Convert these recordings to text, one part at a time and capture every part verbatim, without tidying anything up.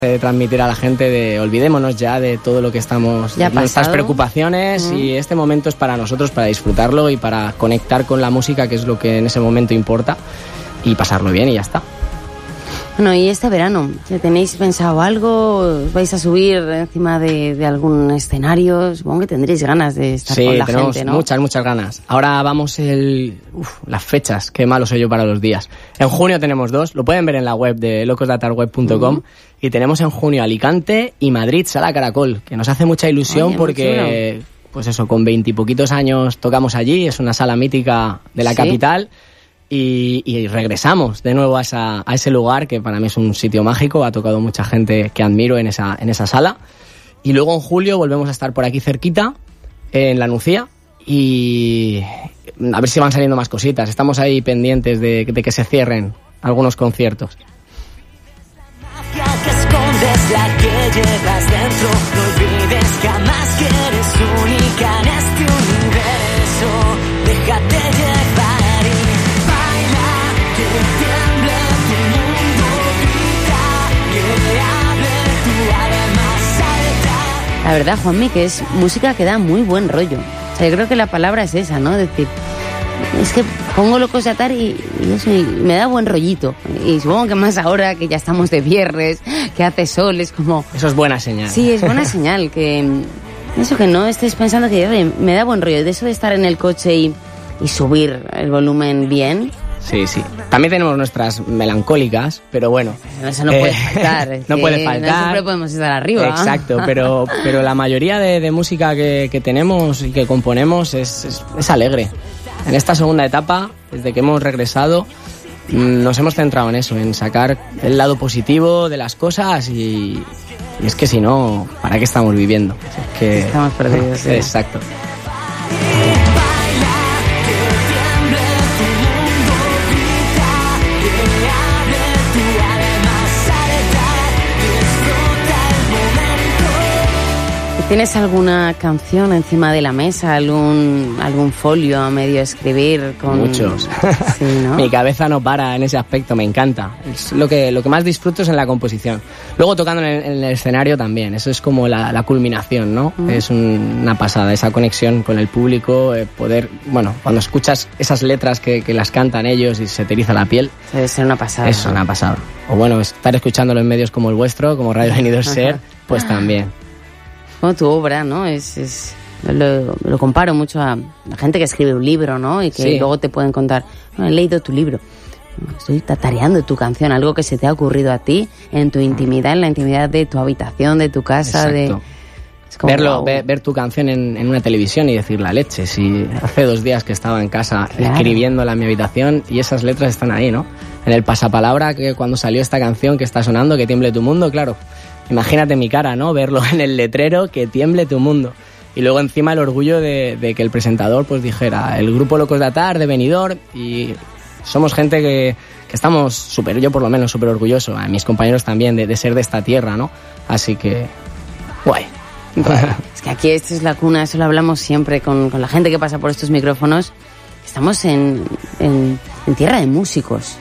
de transmitir a la gente de olvidémonos ya de todo lo que estamos, ya nuestras preocupaciones, mm. y este momento es para nosotros, para disfrutarlo y para conectar con la música, que es lo que en ese momento importa, y pasarlo bien y ya está. Bueno, y este verano, ¿tenéis pensado algo? ¿Vais a subir encima de, de algún escenario? Supongo que tendréis ganas de estar sí, con la tenemos gente, ¿no? muchas, muchas ganas. Ahora vamos el... Uf, las fechas, qué malo soy yo para los días. En junio tenemos dos, lo pueden ver en la web de locos datar web punto com, uh-huh. y tenemos en junio Alicante y Madrid, Sala Caracol, que nos hace mucha ilusión. Oye, porque, pues eso, con veintipoquitos años tocamos allí, es una sala mítica de la ¿Sí? capital. Y, y regresamos de nuevo a, esa, a ese lugar que para mí es un sitio mágico. Ha tocado mucha gente que admiro en esa, en esa sala. Y luego en julio volvemos a estar por aquí cerquita, en La Nucía, y a ver si van saliendo más cositas. Estamos ahí pendientes de, de que se cierren algunos conciertos. Que escondes la que llevas dentro, no olvides jamás que eres única en este universo. Déjate llevar. La verdad, Juanmi, que es música que da muy buen rollo. O sea, yo creo que la palabra es esa, ¿no? Es decir, es que pongo Locos de Atar y, y eso y me da buen rollito. Y supongo que más ahora que ya estamos de viernes, que hace sol, es como... Eso es buena señal. Sí, es buena señal, que eso que no estés pensando que oye, me da buen rollo. De eso de estar en el coche y, y subir el volumen bien... Sí, sí. También tenemos nuestras melancólicas, pero bueno. Eso no puede faltar. No puede faltar. No siempre podemos estar arriba. Exacto, pero, pero la mayoría de, de música que, que tenemos y que componemos es, es, es alegre. En esta segunda etapa, desde que hemos regresado, nos hemos centrado en eso, en sacar el lado positivo de las cosas y, y es que si no, ¿para qué estamos viviendo? Es que, estamos perdidos. Sí. Exacto. ¿Tienes alguna canción encima de la mesa, algún algún folio a medio escribir? Con... Muchos. Sí, ¿no? Mi cabeza no para en ese aspecto, me encanta. Es lo que lo que más disfruto es en la composición. Luego tocando en el, en el escenario también, eso es como la, la culminación, ¿no? Mm. Es un, una pasada, esa conexión con el público, eh, poder, bueno, cuando escuchas esas letras que, que las cantan ellos y se te eriza la piel. Debe ser una pasada. Es una pasada. O bueno, estar escuchándolo en medios como el vuestro, como Radio Benidorm Ser, pues también. Bueno, tu obra, ¿no? Es, es lo, lo comparo mucho a la gente que escribe un libro, ¿no? Y que sí. luego te pueden contar, no, he leído tu libro. Estoy tatareando tu canción, algo que se te ha ocurrido a ti en tu intimidad, en la intimidad de tu habitación, de tu casa. Exacto. De es como, Verlo, wow. ver, ver tu canción en, en una televisión y decir la leche. Si hace dos días que estaba en casa claro. escribiéndola en mi habitación y esas letras están ahí, ¿no? En el pasapalabra, que cuando salió esta canción que está sonando, Que tiemble tu mundo, claro. Imagínate mi cara, ¿no? Verlo en el letrero, Que tiemble tu mundo. Y luego encima el orgullo de, de que el presentador pues dijera el grupo Locos de Atar de Benidorm, y somos gente que, que estamos súper, yo por lo menos súper orgulloso, a mis compañeros también, de, de ser de esta tierra, ¿no? Así que, guay. Es que aquí esta es la cuna, eso lo hablamos siempre con, con la gente que pasa por estos micrófonos. Estamos en, en, en tierra de músicos.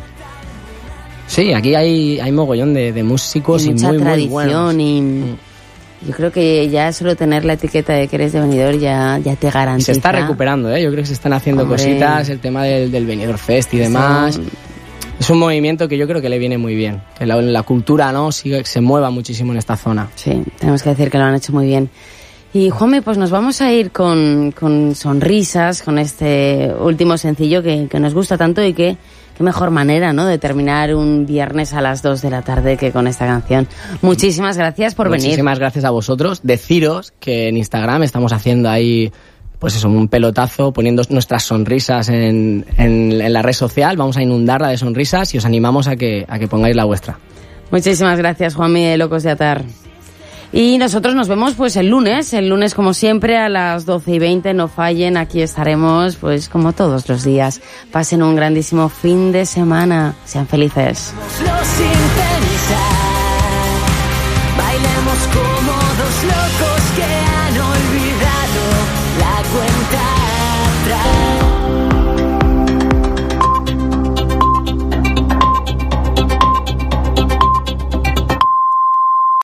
Sí, aquí hay, hay mogollón de, de músicos y, y mucha muy, tradición muy buenos. Y mm. yo creo que ya solo tener la etiqueta de que eres de Benidorm ya, ya te garantiza. Y se está recuperando, ¿eh? Yo creo que se están haciendo Hombre. cositas, el tema del, del Benidorm Fest y demás. Sí. Es un movimiento que yo creo que le viene muy bien, que la, la cultura, ¿no?, sigue, se mueva muchísimo en esta zona. Sí, tenemos que decir que lo han hecho muy bien. Y Juanmi, pues nos vamos a ir con, con sonrisas, con este último sencillo que, que nos gusta tanto y que qué mejor manera, ¿no?, de terminar un viernes a las dos de la tarde que con esta canción. Muchísimas gracias por Muchísimas venir. Muchísimas gracias a vosotros. Deciros que en Instagram estamos haciendo ahí, pues eso, un pelotazo, poniendo nuestras sonrisas en, en, en la red social. Vamos a inundarla de sonrisas y os animamos a que, a que pongáis la vuestra. Muchísimas gracias, Juanmi de Locos de Atar. Y nosotros nos vemos pues el lunes, el lunes como siempre a las doce y veinte, no fallen, aquí estaremos pues como todos los días. Pasen un grandísimo fin de semana, sean felices. Sin pensar.